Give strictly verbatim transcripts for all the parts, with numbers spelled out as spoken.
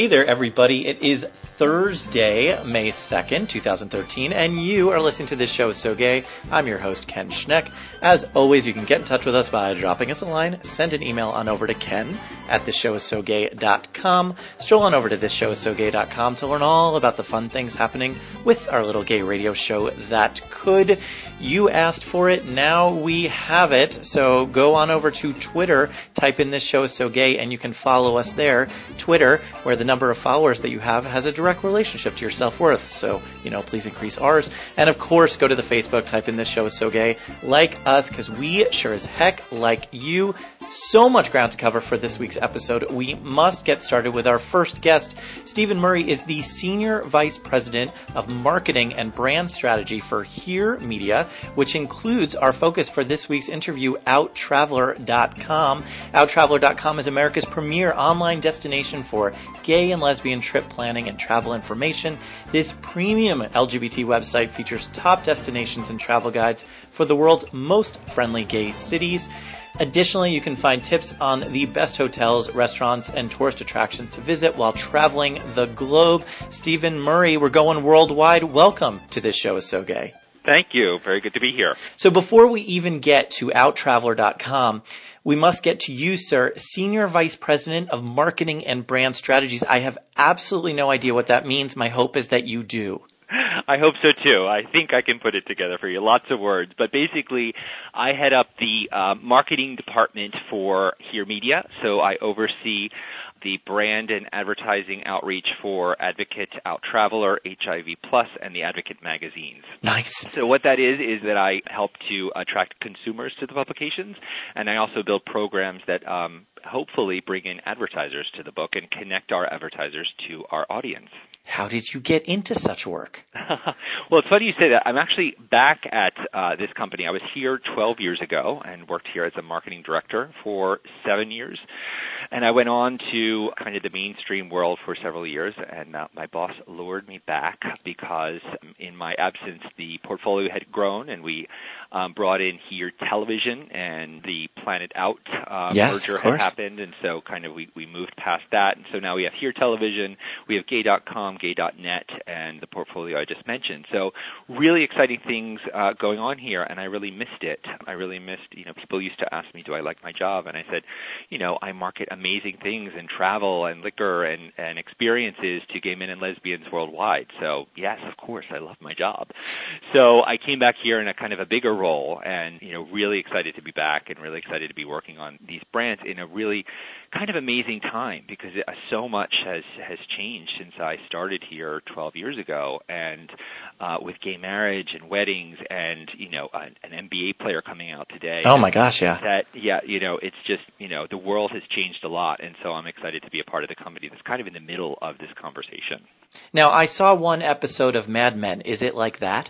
Hey there, everybody. It is Thursday, May second, twenty thirteen, and you are listening to This Show Is So Gay. I'm your host, Ken Schneck. As always, you can get in touch with us by dropping us a line, send an email on over to ken at this show is so gay dot com. Stroll on over to this show is so gay dot com to learn all about the fun things happening with our little gay radio show that could. You asked for it, now we have it. So go on over to Twitter, type in This Show Is So Gay, and you can follow us there. Twitter, where the number of followers that you have has a direct relationship to your self-worth. So, you know, please increase ours. And of course, go to the Facebook, type in This Show Is So Gay. Like us, because we sure as heck like you. So much ground to cover for this week's episode. We must get started with our first guest. Stephen Murray is the Senior Vice President of Marketing and Brand Strategy for Here Media, which includes our focus for this week's interview, out traveler dot com. out traveler dot com is America's premier online destination for gay and lesbian trip planning and travel information. This premium L G B T website features top destinations and travel guides for the world's most friendly gay cities. Additionally, you can find tips on the best hotels, restaurants, and tourist attractions to visit while traveling the globe. Stephen Murray, we're going worldwide. Welcome to This Show Is So Gay. Thank you. Very good to be here. So before we even get to out traveler dot com, we must get to you, sir, Senior Vice President of Marketing and Brand Strategies. I have absolutely no idea what that means. My hope is that you do. I hope so too. I think I can put it together for you. Lots of words. But basically, I head up the uh, marketing department for Here Media. So I oversee the brand and advertising outreach for Advocate, Out Traveler, H I V Plus, and the Advocate magazines. Nice. So what that is, is that I help to attract consumers to the publications, and I also build programs that um, hopefully bring in advertisers to the book and connect our advertisers to our audience. How did you get into such work? Well, it's funny you say that. I'm actually back at uh, this company. I was here twelve years ago and worked here as a marketing director for seven years. And I went on to kind of the mainstream world for several years, and uh, my boss lured me back because in my absence, the portfolio had grown, and we um, brought in Here Television, and the Planet Out uh, yes, merger had happened, and so kind of we, we moved past that. And so now we have Here Television, we have gay dot com, gay dot net, and the portfolio I just mentioned. So really exciting things uh, going on here, and I really missed it. I really missed, you know, people used to ask me, do I like my job? And I said, you know, I market amazing things in travel and liquor and, and experiences to gay men and lesbians worldwide. So yes, of course, I love my job. So I came back here in a kind of a bigger role and, you know, really excited to be back and really excited to be working on these brands in a really kind of amazing time because it, uh, so much has, has changed since I started here twelve years ago. And uh, with gay marriage and weddings and, you know, an, an N B A player coming out today. Oh my gosh, yeah. That, yeah, you know, it's just, you know, the world has changed a lot, and so I'm excited to be a part of the company that's kind of in the middle of this conversation. Now, I saw one episode of Mad Men. Is it like that?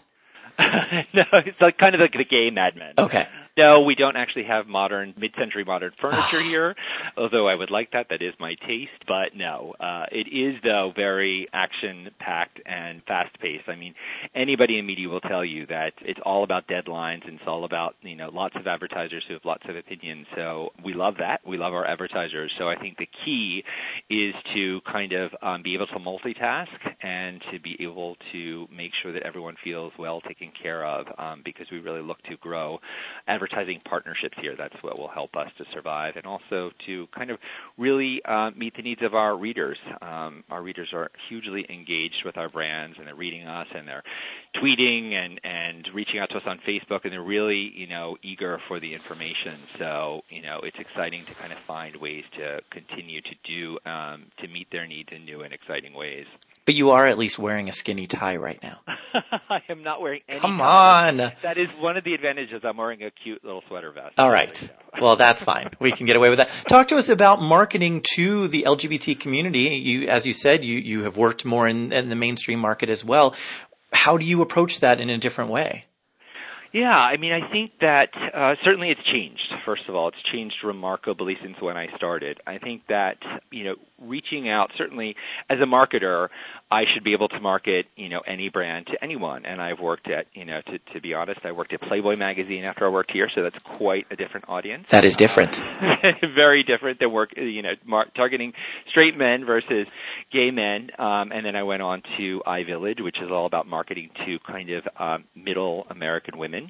No, it's like kind of like the gay Mad Men. Okay. No, we don't actually have modern, mid-century modern furniture here, although I would like that. That is my taste. But no, uh, it is, though, very action-packed and fast-paced. I mean, anybody in media will tell you that it's all about deadlines and it's all about, you know, lots of advertisers who have lots of opinions. So we love that. We love our advertisers. So I think the key is to kind of um, be able to multitask and to be able to make sure that everyone feels well taken care of um, because we really look to grow advertising. Advertising partnerships here. That's what will help us to survive and also to kind of really uh, meet the needs of our readers. Um, our readers are hugely engaged with our brands and they're reading us and they're tweeting and, and reaching out to us on Facebook and they're really, you know, eager for the information. So, you know, it's exciting to kind of find ways to continue to do, um, to meet their needs in new and exciting ways. But you are at least wearing a skinny tie right now. I am not wearing any Come tie. on. That is one of the advantages. I'm wearing a cute little sweater vest. All right. Well, that's fine. We can get away with that. Talk to us about marketing to the L G B T community. You, as you said, you, you have worked more in, in the mainstream market as well. How do you approach that in a different way? Yeah, I mean, I think that uh, certainly it's changed. First of all, it's changed remarkably since when I started. I think that, you know, reaching out, certainly as a marketer, I should be able to market, you know, any brand to anyone. And I've worked at, you know, to, to be honest, I worked at Playboy magazine after I worked here, so that's quite a different audience. That is different. Uh, very different than work, you know, mar- targeting straight men versus gay men. Um, and then I went on to iVillage, which is all about marketing to kind of um, middle American women.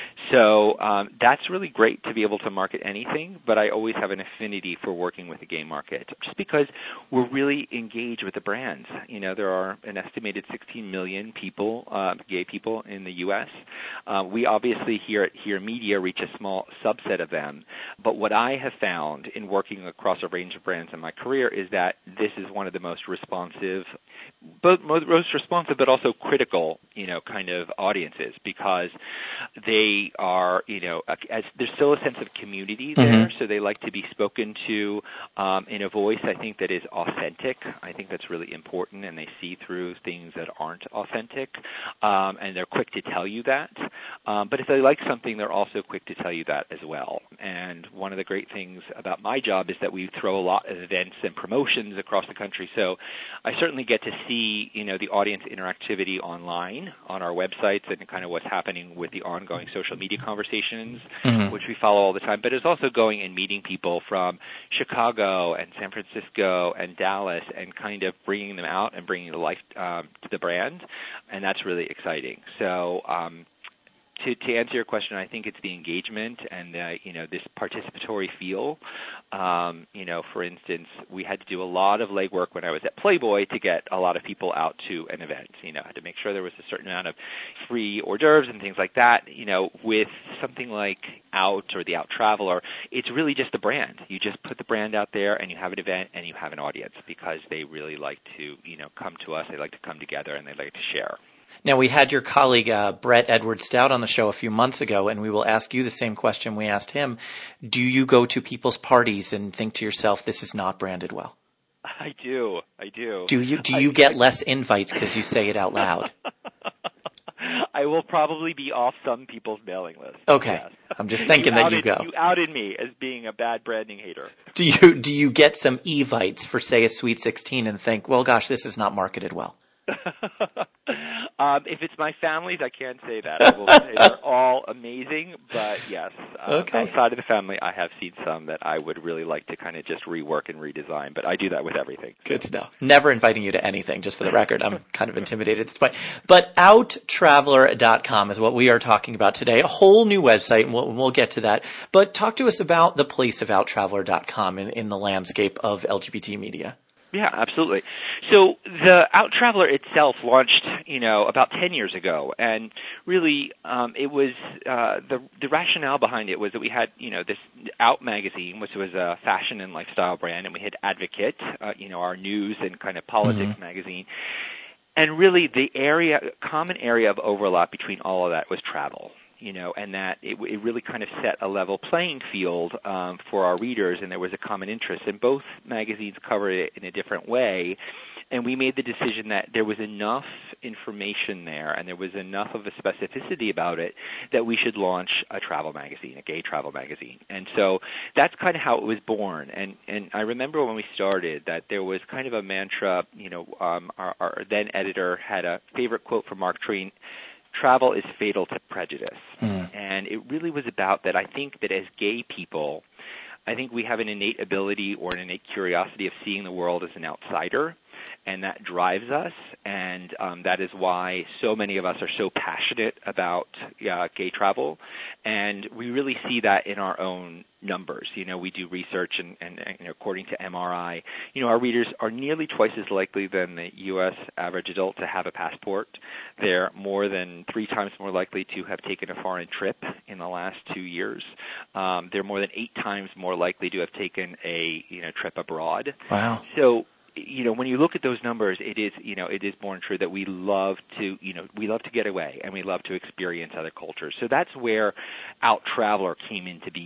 So um, that's really great to be able to market anything, but I always have an affinity for working with the gay market, just because we're really engaged with the brands. You know, there are an estimated sixteen million people, uh, gay people in the U S. Uh, we obviously here at Here Media reach a small subset of them, but what I have found in working across a range of brands in my career is that this is one of the most responsive, both most responsive but also critical, you know, kind of audiences, because they are, you know, as, there's still a sense of community there, mm-hmm. so they like to be spoken to um, in a voice, I think, that is authentic. I think that's really important, and they see through things that aren't authentic, um, and they're quick to tell you that. Um, but if they like something, they're also quick to tell you that as well. And one of the great things about my job is that we throw a lot of events and promotions across the country, so I certainly get to see, you know, the audience interactivity online on our websites and kind of what's happening with the ongoing social media conversations, mm-hmm. which we follow all the time. But it's also going and meeting people from Chicago and San Francisco and Dallas and kind of bringing them out and bringing to life um, to the brand, and that's really exciting. So um, to, to answer your question, I think it's the engagement and uh, you know, this participatory feel. Um, you know, for instance, we had to do a lot of legwork when I was at Playboy to get a lot of people out to an event. You know, I had to make sure there was a certain amount of free hors d'oeuvres and things like that. You know, with something like Out or the Out Traveler, it's really just a brand. You just put the brand out there and you have an event and you have an audience, because they really like to, you know, come to us. They like to come together and they like to share. Now, we had your colleague, uh, Brett Edward Stout, on the show a few months ago, and we will ask you the same question we asked him. Do you go to people's parties and think to yourself, this is not branded well? I do. I do. Do you, do you I, get I, less invites because you say it out loud? I will probably be off some people's mailing list. Okay. Yes. I'm just thinking you that outed, you go. You outed me as being a bad branding hater. Do you, do you get some evites for, say, a Sweet sixteen and think, well, gosh, this is not marketed well? um, if it's my family's, I can't say that. I will say they're all amazing, but yes, um, okay. outside of the family, I have seen some that I would really like to kind of just rework and redesign, but I do that with everything. Good to know. Never inviting you to anything, just for the record. I'm kind of intimidated at this point. But out traveler dot com is what we are talking about today, a whole new website, and we'll, we'll get to that. But talk to us about the place of out traveler dot com in, in the landscape of L G B T media. Yeah, absolutely. So the Out Traveler itself launched, you know, about ten years ago, and really, um, it was uh, the the rationale behind it was that we had, you know, this Out magazine, which was a fashion and lifestyle brand, and we had Advocate, uh, you know, our news and kind of politics mm-hmm. magazine, and really the area, common area of overlap between all of that was travel. You know, and that it, it really kind of set a level playing field um, for our readers, and there was a common interest. And both magazines covered it in a different way, and we made the decision that there was enough information there and there was enough of a specificity about it that we should launch a travel magazine, a gay travel magazine. And so that's kind of how it was born. And, and I remember when we started that there was kind of a mantra, you know, um, our, our then editor had a favorite quote from Mark Twain: travel is fatal to prejudice. Mm. And it really was about that. I think that as gay people, I think we have an innate ability or an innate curiosity of seeing the world as an outsider, and that drives us, and um, that is why so many of us are so passionate about uh, gay travel, and we really see that in our own numbers. You know, we do research, and, and, and you know, according to M R I, you know, our readers are nearly twice as likely than the U S average adult to have a passport. They're more than three times more likely to have taken a foreign trip in the last two years. Um, they're more than eight times more likely to have taken a, you know, trip abroad. Wow. So, you know, when you look at those numbers, it is, you know, it is born true that we love to, you know, we love to get away and we love to experience other cultures. So that's where Out Traveler came into being.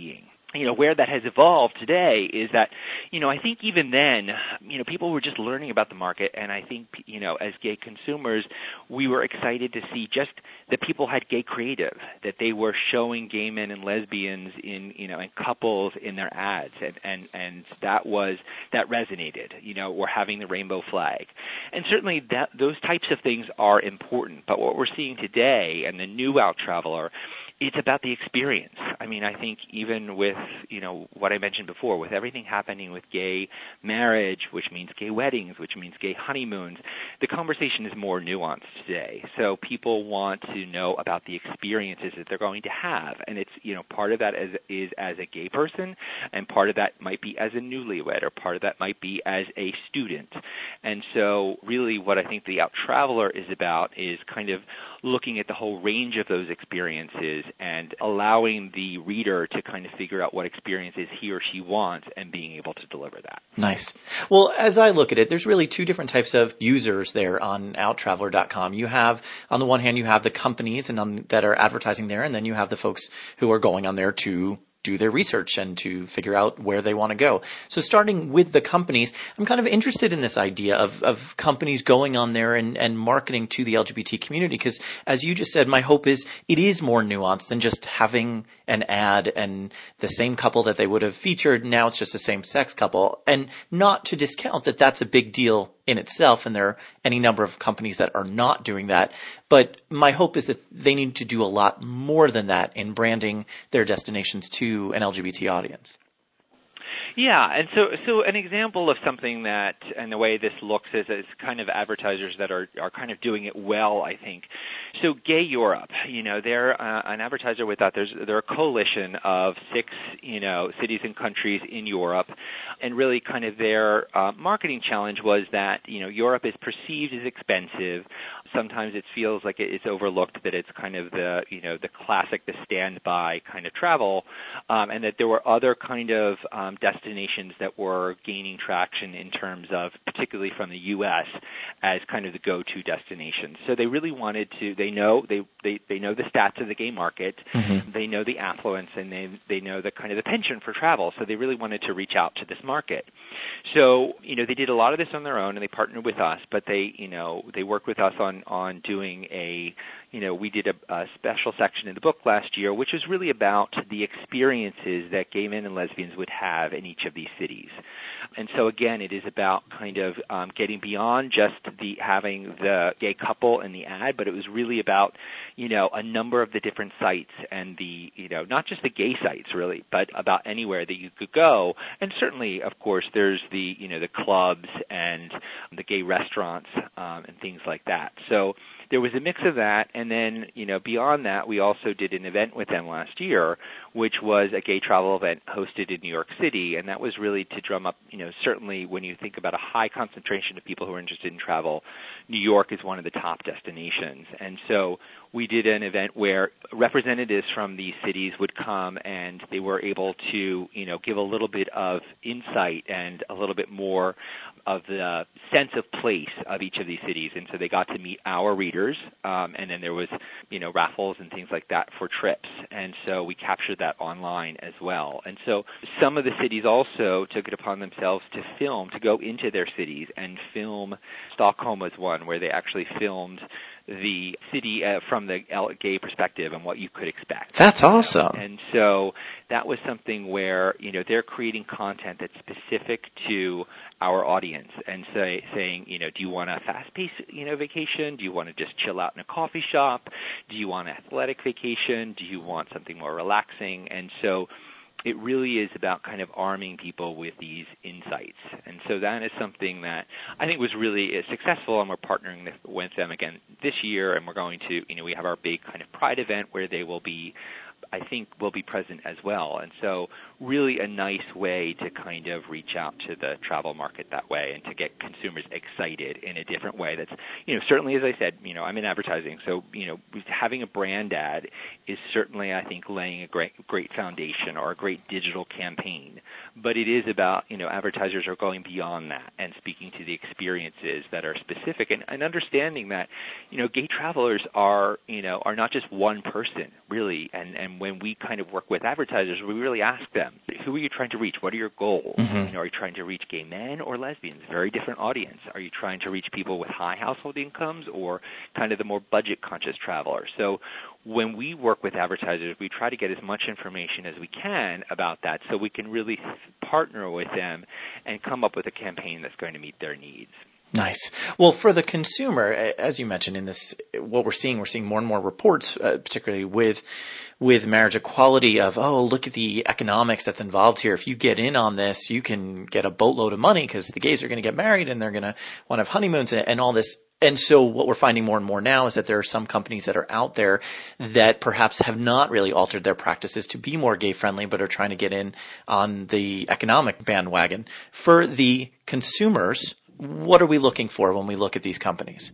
you know, where that has evolved today is that, you know, I think even then, you know, people were just learning about the market, and I think, you know, as gay consumers, we were excited to see just that people had gay creative, that they were showing gay men and lesbians in, you know, and couples in their ads, and, and, and that was, that resonated, you know, or having the rainbow flag. And certainly that, those types of things are important, but what we're seeing today and the new out traveler, it's about the experience. I mean, I think even with, you know, what I mentioned before, with everything happening with gay marriage, which means gay weddings, which means gay honeymoons, the conversation is more nuanced today. So people want to know about the experiences that they're going to have. And it's, you know, part of that is, is as a gay person, and part of that might be as a newlywed, or part of that might be as a student. And so really what I think the Out Traveler is about is kind of looking at the whole range of those experiences and allowing the reader to kind of figure out what experiences he or she wants and being able to deliver that. Nice. Well, as I look at it, there's really two different types of users there on out traveler dot com. You have, on the one hand, you have the companies and on, that are advertising there, and then you have the folks who are going on there to do their research and to figure out where they want to go. So starting with the companies, I'm kind of interested in this idea of, of companies going on there and, and marketing to the L G B T community, because as you just said, my hope is it is more nuanced than just having an ad and the same couple that they would have featured. Now it's just a same-sex couple, and not to discount that that's a big deal in itself, and there are any number of companies that are not doing that. But my hope is that they need to do a lot more than that in branding their destinations to an L G B T audience. Yeah, and so so an example of something that, and the way this looks is, is kind of advertisers that are, are kind of doing it well, I think. So Gay Europe, you know, they're uh, an advertiser with that. There's, they're a coalition of six, you know, cities and countries in Europe, and really kind of their uh, marketing challenge was that, you know, Europe is perceived as expensive. Sometimes it feels like it's overlooked, that it's kind of the, you know, the classic, the standby kind of travel, um, and that there were other kind of um, destinations that were gaining traction in terms of, particularly from the U S, as kind of the go-to destinations. So they really wanted to, they know, they, they, they know the stats of the gay market, mm-hmm. they know the affluence, and they, they know the kind of the penchant for travel, so they really wanted to reach out to this market. So, you know, they did a lot of this on their own, and they partnered with us, but they, you know, they worked with us on, on doing a, you know, we did a, a special section in the book last year, which was really about the experiences that gay men and lesbians would have in each of these cities. And so again, it is about kind of um, getting beyond just the having the gay couple in the ad, but it was really about, you know, a number of the different sites and the, you know, not just the gay sites really, but about anywhere that you could go. And certainly, of course, there's the, you know, the clubs and the gay restaurants um, and things like that. So there was a mix of that, and then, you know, beyond that, we also did an event with them last year, which was a gay travel event hosted in New York City, and that was really to drum up, you know, certainly when you think about a high concentration of people who are interested in travel, New York is one of the top destinations. And so we did an event where representatives from these cities would come, and they were able to, you know, give a little bit of insight and a little bit more of the sense of place of each of these cities. And so they got to meet our readers, um, and then there was, you know, raffles and things like that for trips. And so we captured that online as well. And so some of the cities also took it upon themselves to film, to go into their cities and film. Stockholm was one where they actually filmed the city uh, from the gay perspective and what you could expect. That's awesome. And so that was something where, you know, they're creating content that's specific to our audience and say, saying, you know, do you want a fast-paced, you know, vacation? Do you want to just chill out in a coffee shop? Do you want an athletic vacation? Do you want something more relaxing? And so it really is about kind of arming people with these insights. And so that is something that I think was really successful, and we're partnering with them again this year, and we're going to, you know, we have our big kind of Pride event where they will be, I think, will be present as well. And so really a nice way to kind of reach out to the travel market that way and to get consumers excited in a different way. That's, you know, certainly, as I said, you know, I'm in advertising, so, you know, having a brand ad is certainly, I think, laying a great, great foundation or a great digital campaign. But it is about, you know, advertisers are going beyond that and speaking to the experiences that are specific, and, and understanding that, you know, gay travelers are, you know, are not just one person, really, and, and and when we kind of work with advertisers, we really ask them, who are you trying to reach? What are your goals? Mm-hmm. You know, are you trying to reach gay men or lesbians? Very different audience. Are you trying to reach people with high household incomes or kind of the more budget-conscious traveler? So when we work with advertisers, we try to get as much information as we can about that so we can really partner with them and come up with a campaign that's going to meet their needs. Nice. Well, for the consumer, as you mentioned in this, what we're seeing, we're seeing more and more reports, uh, particularly with with marriage equality of, oh, look at the economics that's involved here. If you get in on this, you can get a boatload of money because the gays are going to get married and they're going to want to have honeymoons and, and all this. And so what we're finding more and more now is that there are some companies that are out there that perhaps have not really altered their practices to be more gay friendly, but are trying to get in on the economic bandwagon. For the consumers, what are we looking for when we look at these companies?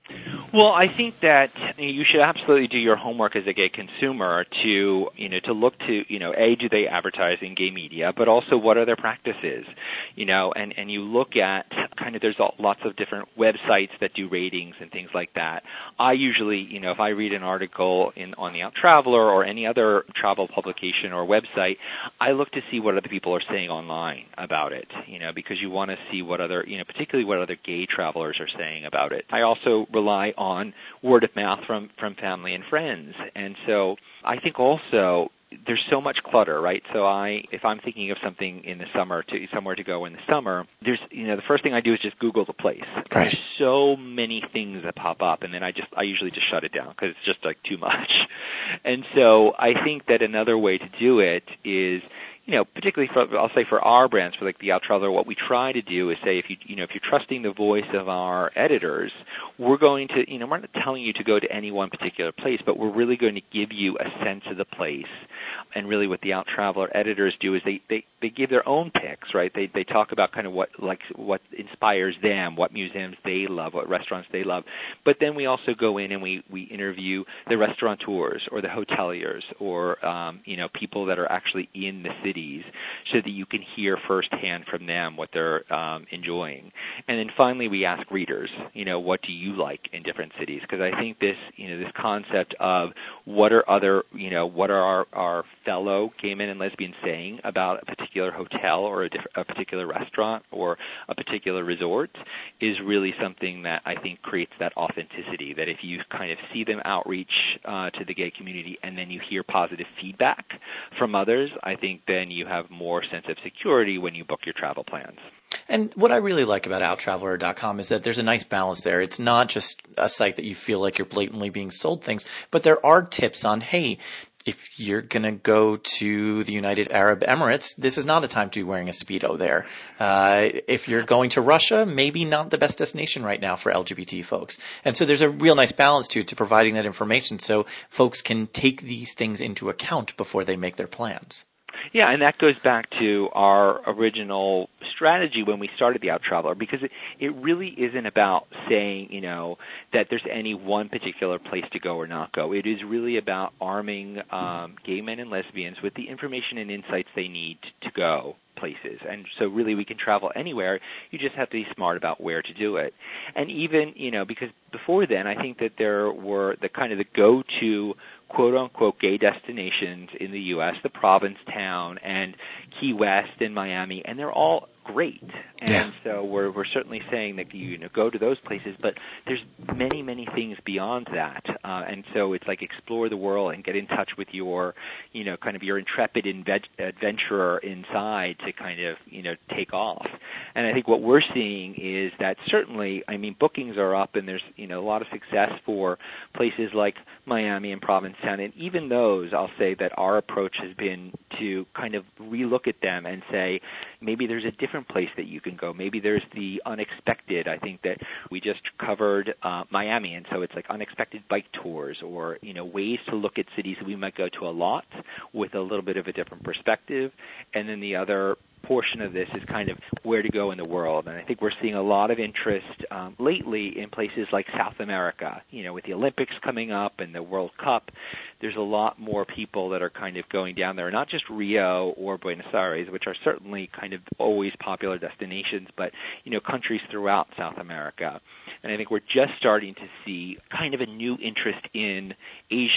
Well, I think that you should absolutely do your homework as a gay consumer to, you know, to look to, you know, A, do they advertise in gay media, but also what are their practices, you know, and, and you look at kind of, there's lots of different websites that do ratings and things like that. I usually, you know, if I read an article in on the Out Traveler or any other travel publication or website, I look to see what other people are saying online about it, you know, because you want to see what other, you know, particularly what other gay travelers are saying about it. I also rely on word of mouth from, from family and friends. And so I think also there's so much clutter, right? So I, if I'm thinking of something in the summer, to somewhere to go in the summer, there's, you know, the first thing I do is just Google the place. Right. There's so many things that pop up, and then I just, I usually just shut it down because it's just like too much. And so I think that another way to do it is, you know, particularly for, I'll say for our brands, for like the Out Traveler, what we try to do is say, if you, you know, if you're trusting the voice of our editors, we're going to, you know, we're not telling you to go to any one particular place, but we're really going to give you a sense of the place. And really what the Out Traveler editors do is they, they, they give their own picks, right? They, they talk about kind of what, like, what inspires them, what museums they love, what restaurants they love. But then we also go in and we, we interview the restaurateurs or the hoteliers or, um, you know, people that are actually in the city, so that you can hear firsthand from them what they're um, enjoying. And then finally we ask readers, you know, what do you like in different cities? Because I think this, you know, this concept of what are other, you know, what are our, our fellow gay men and lesbians saying about a particular hotel or a, diff- a particular restaurant or a particular resort is really something that I think creates that authenticity, that if you kind of see them outreach uh, to the gay community and then you hear positive feedback from others, I think then you have more sense of security when you book your travel plans. And what I really like about out traveler dot com is that there's a nice balance there. It's not just a site that you feel like you're blatantly being sold things, but there are tips on, hey, if you're going to go to the United Arab Emirates, this is not a time to be wearing a Speedo there. Uh, if you're going to Russia, maybe not the best destination right now for L G B T folks. And so there's a real nice balance to to providing that information so folks can take these things into account before they make their plans. Yeah, and that goes back to our original strategy when we started the Out Traveler, because it, it really isn't about saying, you know, that there's any one particular place to go or not go. It is really about arming um, gay men and lesbians with the information and insights they need to go places. And so really we can travel anywhere. You just have to be smart about where to do it. And even, you know, because before then I think that there were the kind of the go-to quote-unquote gay destinations in the U S, the Provincetown and Key West and Miami, and they're all great. And yeah. so we're we're certainly saying that you, you know, go to those places, but there's many, many things beyond that. Uh, and so it's like explore the world and get in touch with your, you know, kind of your intrepid inve- adventurer inside to kind of, you know, take off. And I think what we're seeing is that certainly, I mean, bookings are up and there's, you know, a lot of success for places like Miami and Provincetown. And even those, I'll say that our approach has been to kind of relook at them and say, maybe there's a different place that you can go. Maybe there's the unexpected. I think that we just covered uh, Miami, and so it's like unexpected bike tours or, you know, ways to look at cities that we might go to a lot with a little bit of a different perspective. And then the other portion of this is kind of where to go in the world. And I think we're seeing a lot of interest um, lately in places like South America. You know, with the Olympics coming up and the World Cup, there's a lot more people that are kind of going down there, not just Rio or Buenos Aires, which are certainly kind of always popular destinations, but, you know, countries throughout South America. And I think we're just starting to see kind of a new interest in Asia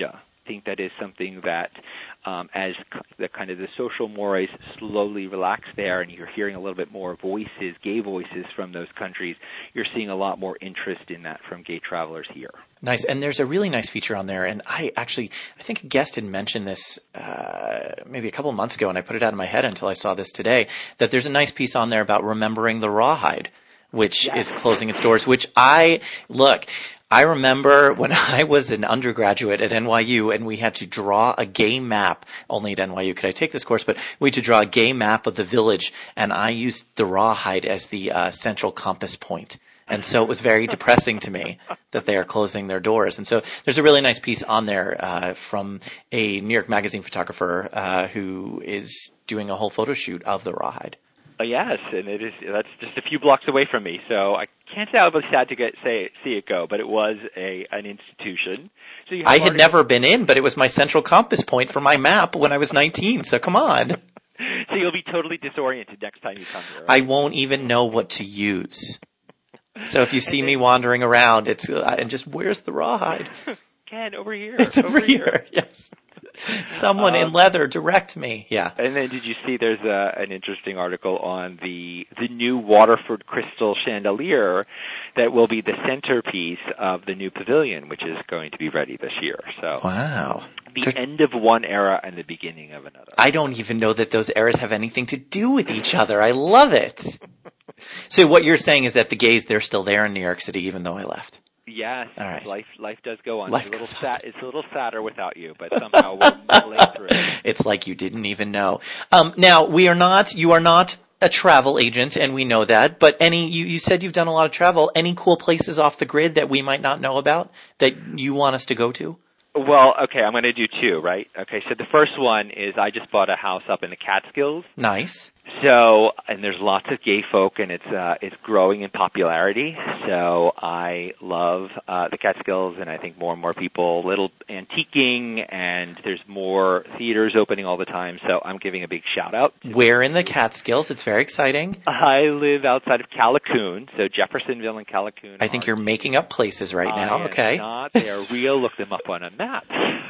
I think that is something that um, as the kind of the social mores slowly relax there and you're hearing a little bit more voices, gay voices from those countries, you're seeing a lot more interest in that from gay travelers here. Nice. And there's a really nice feature on there. And I actually, I think a guest had mentioned this uh, maybe a couple of months ago, and I put it out of my head until I saw this today, that there's a nice piece on there about remembering the Rawhide, which yes. is closing its doors, which I, look, I remember when I was an undergraduate at N Y U and we had to draw a gay map. Only at N Y U could I take this course, but we had to draw a gay map of the village, and I used the Rawhide as the uh, central compass point. And so it was very depressing to me that they are closing their doors. And so there's a really nice piece on there uh, from a New York Magazine photographer uh, who is doing a whole photo shoot of the Rawhide. Uh, yes, and it is. That's just a few blocks away from me, so I can't say I was sad to get say see it go. But it was a an institution. So you I had never been in, but it was my central compass point for my map when I was nineteen. So come on. So you'll be totally disoriented next time you come here. I Right? won't even know what to use. So if you see me wandering around, it's uh, and just where's the Rawhide? Ken, over here. It's over, over here. here. Yes. Someone um, in leather, direct me. Yeah. And then did you see there's a, an interesting article on the the new Waterford crystal chandelier that will be the centerpiece of the new pavilion, which is going to be ready this year. So wow. The Tur- end of one era and the beginning of another. I don't even know that those eras have anything to do with each other. I love it. So what you're saying is that the gays, they're still there in New York City, even though I left. Yes, all right. life life does go on. Life it's a little goes sad. It's a little sadder without you, but somehow we're muddling through. It's like you didn't even know. Um, now we are not. You are not a travel agent, and we know that. But any, you, you said you've done a lot of travel. Any cool places off the grid that we might not know about that you want us to go to? Well, okay, I'm going to do two, right? Okay, so the first one is I just bought a house up in the Catskills. Nice. So, and there's lots of gay folk, and it's uh, it's growing in popularity. So I love uh, the Catskills, and I think more and more people, little antiquing, and there's more theaters opening all the time. So I'm giving a big shout out. Where in the Catskills? It's very exciting. I live outside of Callicoon, so Jeffersonville and Callicoon. I think you're making up places right I now. am Okay. Not. They are real. Look them up on a map.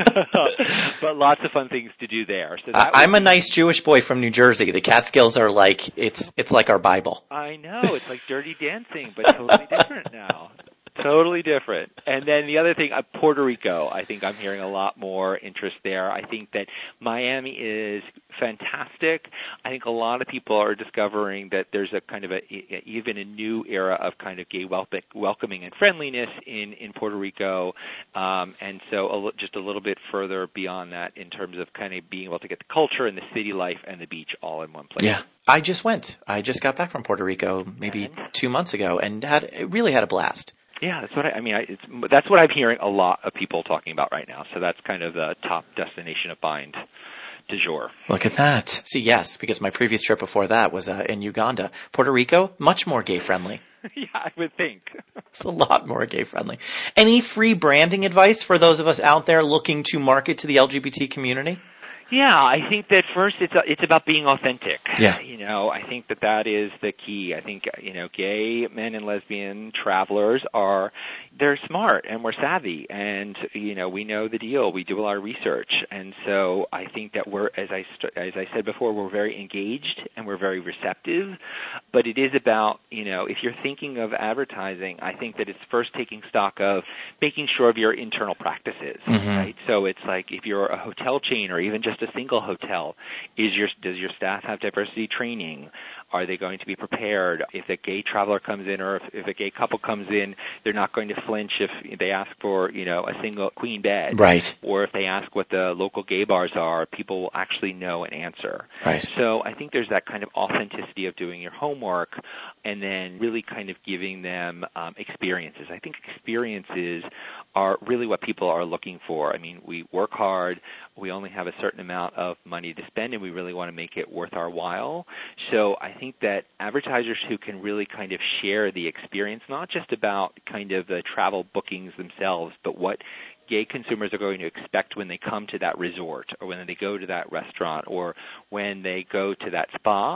But lots of fun things to do there. So that I'm a nice Jewish boy from New Jersey. The Catskills are like, it's it's like our Bible. I know. It's like Dirty Dancing, but totally different now. Totally different. And then the other thing, uh, Puerto Rico, I think I'm hearing a lot more interest there. I think that Miami is fantastic. I think a lot of people are discovering that there's a kind of a, even a new era of kind of gay wel- welcoming and friendliness in, in Puerto Rico. Um, and so a, just a little bit further beyond that in terms of kind of being able to get the culture and the city life and the beach all in one place. Yeah. I just went. I just got back from Puerto Rico maybe and? two months ago and had really had a blast. Yeah, that's what I, I mean. I, it's, that's what I'm hearing a lot of people talking about right now. So that's kind of the top destination of bind du jour. Look at that. See, yes, because my previous trip before that was uh, in Uganda. Puerto Rico, much more gay friendly. Yeah, I would think. It's a lot more gay friendly. Any free branding advice for those of us out there looking to market to the L G B T community? Yeah, I think that first it's a, it's about being authentic. Yeah. You know, I think that that is the key. I think, you know, gay men and lesbian travelers are, they're smart and we're savvy and, you know, we know the deal. We do a lot of research. And so I think that we're, as I, as I said before, we're very engaged and we're very receptive. But it is about, you know, if you're thinking of advertising, I think that it's first taking stock of making sure of your internal practices, mm-hmm. right? So it's like if you're a hotel chain or even just a single hotel, is your does your staff have diversity training? Are they going to be prepared? If a gay traveler comes in or if, if a gay couple comes in, they're not going to flinch if they ask for, you know, a single queen bed. Right. Or if they ask what the local gay bars are, people will actually know and answer. Right. So I think there's that kind of authenticity of doing your homework and then really kind of giving them um, experiences. I think experiences are really what people are looking for. I mean, we work hard. We only have a certain amount of money to spend, and we really want to make it worth our while. So I think that advertisers who can really kind of share the experience, not just about kind of the travel bookings themselves, but what gay consumers are going to expect when they come to that resort or when they go to that restaurant or when they go to that spa,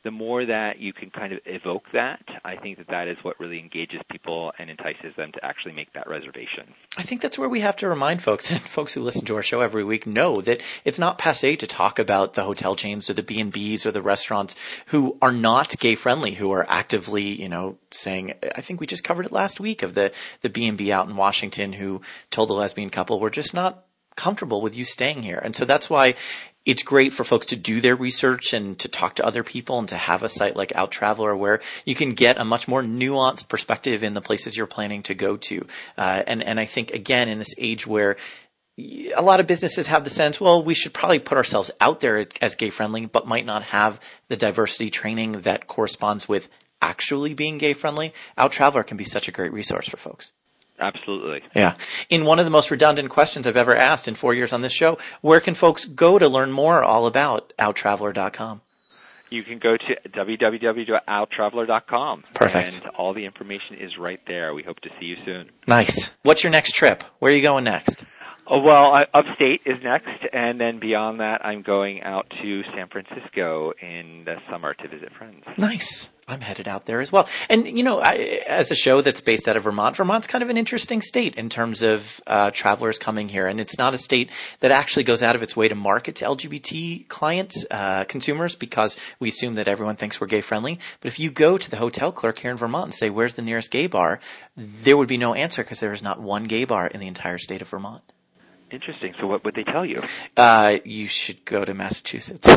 the more that you can kind of evoke that, I think that that is what really engages people and entices them to actually make that reservation. I think that's where we have to remind folks, and folks who listen to our show every week know that it's not passé to talk about the hotel chains or the B and B's or the restaurants who are not gay friendly, who are actively, you know, saying, I think we just covered it last week of the, the B and B out in Washington who told the lesbian couple, we're just not comfortable with you staying here. And so that's why it's great for folks to do their research and to talk to other people and to have a site like OutTraveler where you can get a much more nuanced perspective in the places you're planning to go to. Uh, and, and I think, again, in this age where a lot of businesses have the sense, well, we should probably put ourselves out there as gay friendly, but might not have the diversity training that corresponds with actually being gay friendly. OutTraveler can be such a great resource for folks. Absolutely. Yeah. In one of the most redundant questions I've ever asked in four years on this show, where can folks go to learn more all about out traveler dot com? You can go to w w w dot out traveler dot com. Perfect. And all the information is right there. We hope to see you soon. Nice. What's your next trip? Where are you going next? Oh, well, I, upstate is next, and then beyond that, I'm going out to San Francisco in the summer to visit friends. Nice. I'm headed out there as well. And, you know, I, as a show that's based out of Vermont, Vermont's kind of an interesting state in terms of uh, travelers coming here. And it's not a state that actually goes out of its way to market to L G B T clients, uh, consumers, because we assume that everyone thinks we're gay friendly. But if you go to the hotel clerk here in Vermont and say, where's the nearest gay bar? There would be no answer because there is not one gay bar in the entire state of Vermont. Interesting. So what would they tell you? Uh, you should go to Massachusetts.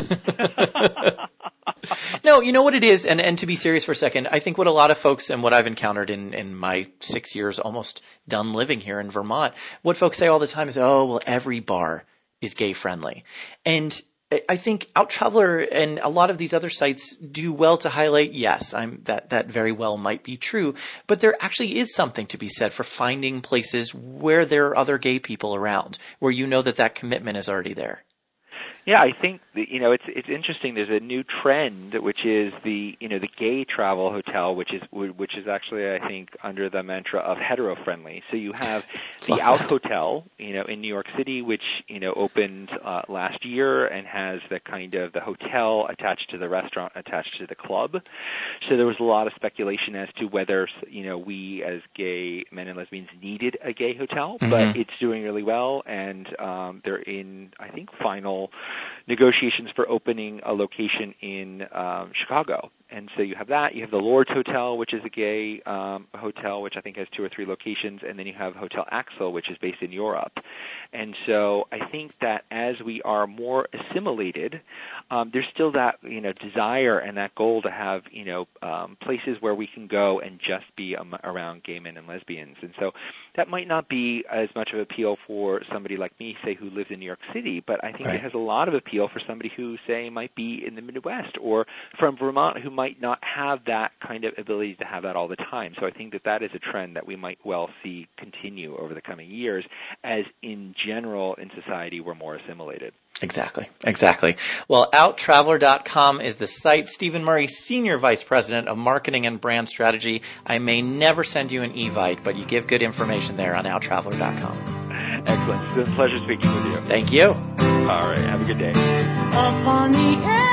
No, you know what it is, and, and to be serious for a second, I think what a lot of folks and what I've encountered in, in my six years almost done living here in Vermont, what folks say all the time is, oh, well, every bar is gay friendly. And I think OutTraveler and a lot of these other sites do well to highlight, yes, I'm that, that very well might be true, but there actually is something to be said for finding places where there are other gay people around, where you know that that commitment is already there. Yeah, I think that, you know, it's it's interesting. There's a new trend, which is the you know the gay travel hotel, which is which is actually I think under the mantra of hetero friendly. So you have the Out Hotel, you know, in New York City, which you know opened uh, last year and has the kind of the hotel attached to the restaurant attached to the club. So there was a lot of speculation as to whether you know we as gay men and lesbians needed a gay hotel, mm-hmm. but it's doing really well, and um, they're in I think final negotiations for opening a location in um, Chicago. And so you have that. You have the Lord's Hotel, which is a gay um, hotel, which I think has two or three locations. And then you have Hotel Axel, which is based in Europe. And so I think that as we are more assimilated, um, there's still that, you know, desire and that goal to have, you know, um, places where we can go and just be um, around gay men and lesbians. And so that might not be as much of appeal for somebody like me, say, who lives in New York City, but I think right. it has a lot of appeal for somebody who, say, might be in the Midwest or from Vermont who might not have that kind of ability to have that all the time. So I think that that is a trend that we might well see continue over the coming years as in general in society we're more assimilated. Exactly, exactly. Well, out traveler dot com is the site. Stephen Murray, Senior Vice President of Marketing and Brand Strategy. I may never send you an Evite, but you give good information there on out traveler dot com. Excellent. It's been a pleasure speaking with you. Thank you. All right. Have a good day. Up on the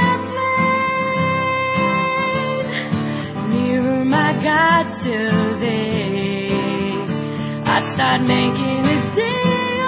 airplane, near my God today, I start making a deal.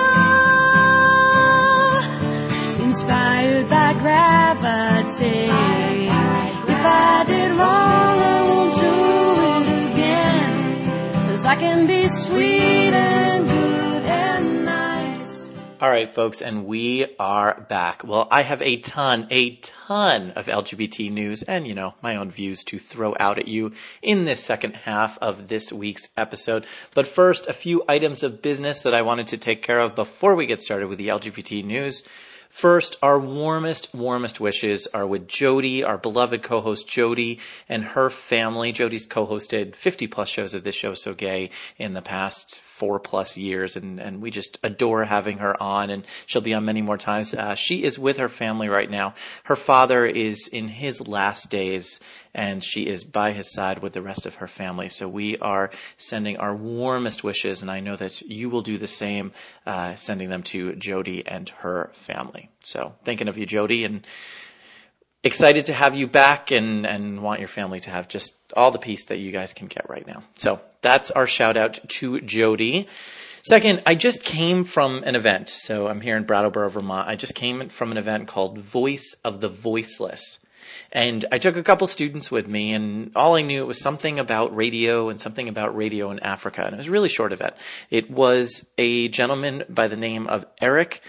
Inspired by gravity. If I did wrong, I won't do it again. 'Cause I can be sweet and good and nice. All right, folks, and we are back. Well, I have a ton, a ton of L G B T news and, you know, my own views to throw out at you in this second half of this week's episode. But first, a few items of business that I wanted to take care of before we get started with the L G B T news. First, our warmest, warmest wishes are with Jody, our beloved co-host Jody, and her family. Jody's co-hosted fifty plus shows of This Show So Gay in the past four plus years, and, and we just adore having her on, and she'll be on many more times. Uh, she is with her family right now. Her father is in his last days, and she is by his side with the rest of her family. So we are sending our warmest wishes, and I know that you will do the same, uh, sending them to Jody and her family. So thinking of you, Jody, and excited to have you back and, and want your family to have just all the peace that you guys can get right now. So that's our shout out to Jody. Second, I just came from an event. So I'm here in Brattleboro, Vermont. I just came from an event called Voice of the Voiceless. And I took a couple students with me, and all I knew was something about radio and something about radio in Africa. And it was a really short event. It was a gentleman by the name of Eric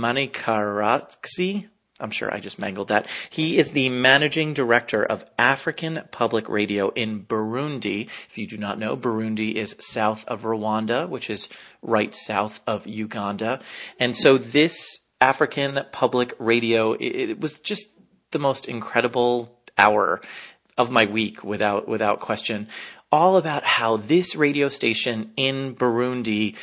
Manikaratsi. I'm sure I just mangled that. He is the managing director of African Public Radio in Burundi. If you do not know, Burundi is south of Rwanda, which is right south of Uganda. And so this African Public Radio, it, it was just the most incredible hour of my week, without without question, all about how this radio station in Burundi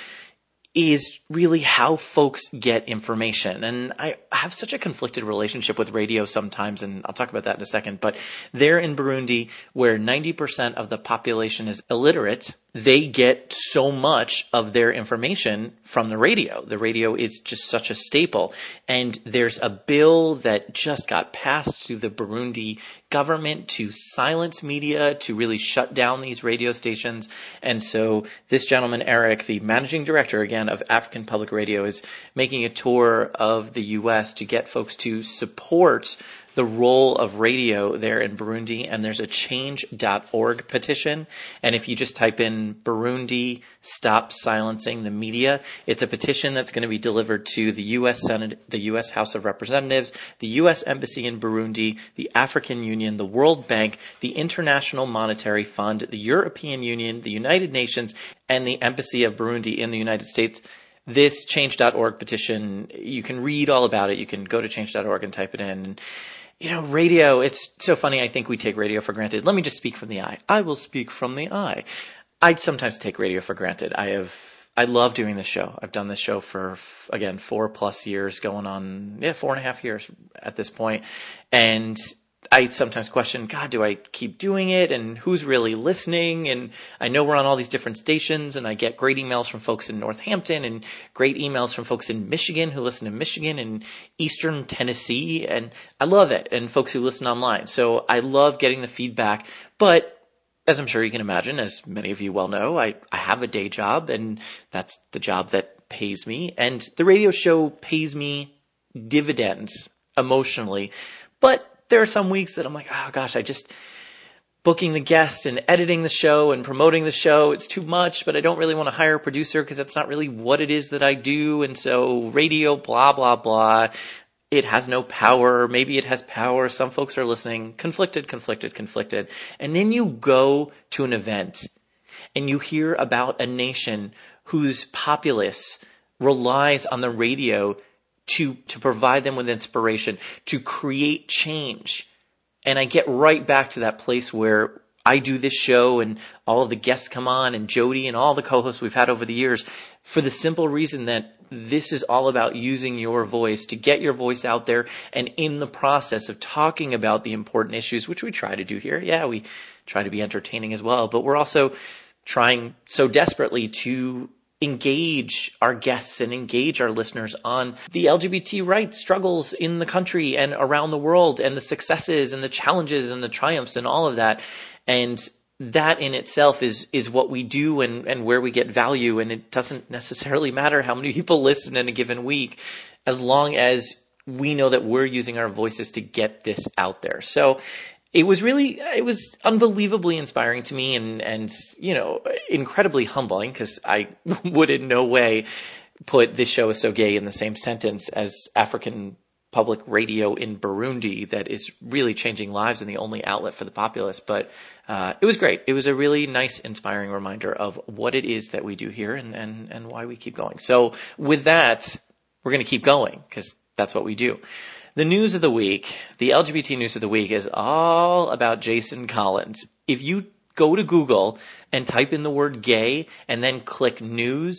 is really how folks get information. And I have such a conflicted relationship with radio sometimes, and I'll talk about that in a second, but there in Burundi, where ninety percent of the population is illiterate, they get so much of their information from the radio. The radio is just such a staple. And there's a bill that just got passed through the Burundi government to silence media, to really shut down these radio stations. And so this gentleman, Eric, the managing director, again, of African Public Radio, is making a tour of the U S to get folks to support the role of radio there in Burundi. And there's a change dot org petition. And if you just type in Burundi Stop Silencing the Media, it's a petition that's going to be delivered to the U S Senate, the U S House of Representatives, the U S Embassy in Burundi, the African Union, the World Bank, the International Monetary Fund, the European Union, the United Nations, and the Embassy of Burundi in the United States. This change dot org petition, you can read all about it. You can go to change dot org and type it in. You know, radio, it's so funny. I think we take radio for granted. Let me just speak from the eye. I will speak from the eye. I sometimes take radio for granted. I have, I love doing this show. I've done this show for, again, four plus years, going on, yeah, four and a half years at this point. And I sometimes question, God, do I keep doing it? And who's really listening? And I know we're on all these different stations, and I get great emails from folks in Northampton and great emails from folks in Michigan who listen to Michigan and Eastern Tennessee. And I love it. And folks who listen online. So I love getting the feedback. But as I'm sure you can imagine, as many of you well know, I, I have a day job, and that's the job that pays me. And the radio show pays me dividends emotionally. But there are some weeks that I'm like, oh gosh, I just, booking the guest and editing the show and promoting the show, it's too much, but I don't really want to hire a producer because that's not really what it is that I do. And so radio, blah, blah, blah. It has no power. Maybe it has power. Some folks are listening. Conflicted, conflicted, conflicted. And then you go to an event and you hear about a nation whose populace relies on the radio to, to provide them with inspiration, to create change. And I get right back to that place where I do this show and all of the guests come on, and Jody and all the co-hosts we've had over the years, for the simple reason that this is all about using your voice to get your voice out there. And in the process of talking about the important issues, which we try to do here, yeah, we try to be entertaining as well, but we're also trying so desperately to engage our guests and engage our listeners on the L G B T rights struggles in the country and around the world, and the successes and the challenges and the triumphs and all of that. And that in itself is, is what we do and, and where we get value. And it doesn't necessarily matter how many people listen in a given week, as long as we know that we're using our voices to get this out there. So it was really, it was unbelievably inspiring to me, and, and, you know, incredibly humbling, because I would in no way put This Show Is So Gay in the same sentence as African Public Radio in Burundi that is really changing lives and the only outlet for the populace. But uh, it was great. It was a really nice, inspiring reminder of what it is that we do here and, and, and why we keep going. So with that, we're going to keep going, because that's what we do. The news of the week, the L G B T news of the week, is all about Jason Collins. If you go to Google and type in the word gay and then click news,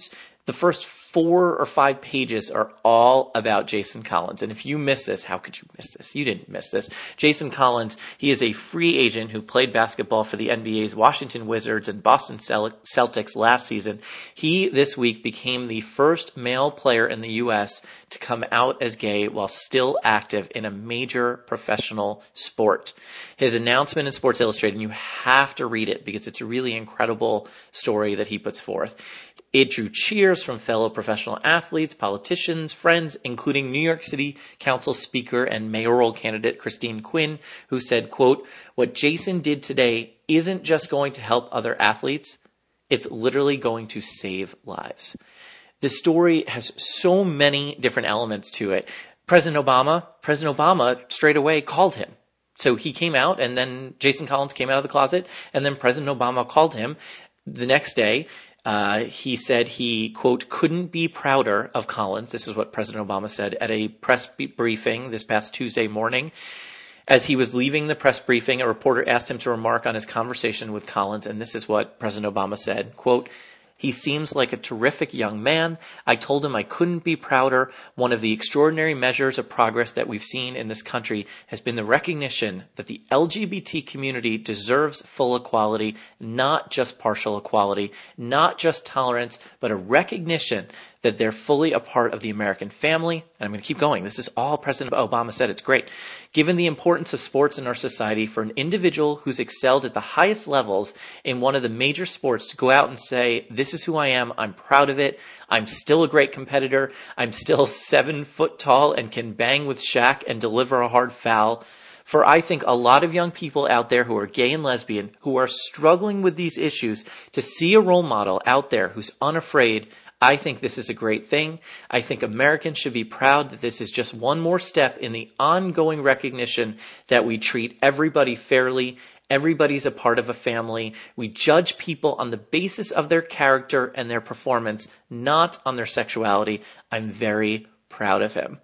The first four or five pages are all about Jason Collins. And if you miss this, how could you miss this? You didn't miss this. Jason Collins, he is a free agent who played basketball for the N B A's Washington Wizards and Boston Celtics last season. He, this week, became the first male player in the U S to come out as gay while still active in a major professional sport. His announcement in Sports Illustrated, and you have to read it because it's a really incredible story that he puts forth. It drew cheers from fellow professional athletes, politicians, friends, including New York City Council Speaker and mayoral candidate Christine Quinn, who said, quote, "What Jason did today isn't just going to help other athletes, it's literally going to save lives." This story has so many different elements to it. President Obama, President Obama straight away called him. So he came out, and then Jason Collins came out of the closet, and then President Obama called him the next day. Uh, he said he, quote, "couldn't be prouder of Collins." This is what President Obama said at a press briefing this past Tuesday morning. As he was leaving the press briefing, a reporter asked him to remark on his conversation with Collins, and this is what President Obama said, quote, "He seems like a terrific young man. I told him I couldn't be prouder. One of the extraordinary measures of progress that we've seen in this country has been the recognition that the L G B T community deserves full equality, not just partial equality, not just tolerance, but a recognition that they're fully a part of the American family." And I'm going to keep going. This is all President Obama said. It's great. "Given the importance of sports in our society, for an individual who's excelled at the highest levels in one of the major sports to go out and say, 'This is who I am. I'm proud of it. I'm still a great competitor. I'm still seven foot tall and can bang with Shaq and deliver a hard foul.' For I think a lot of young people out there who are gay and lesbian, who are struggling with these issues, to see a role model out there who's unafraid, I think this is a great thing. I think Americans should be proud that this is just one more step in the ongoing recognition that we treat everybody fairly. Everybody's a part of a family. We judge people on the basis of their character and their performance, not on their sexuality. I'm very proud of him."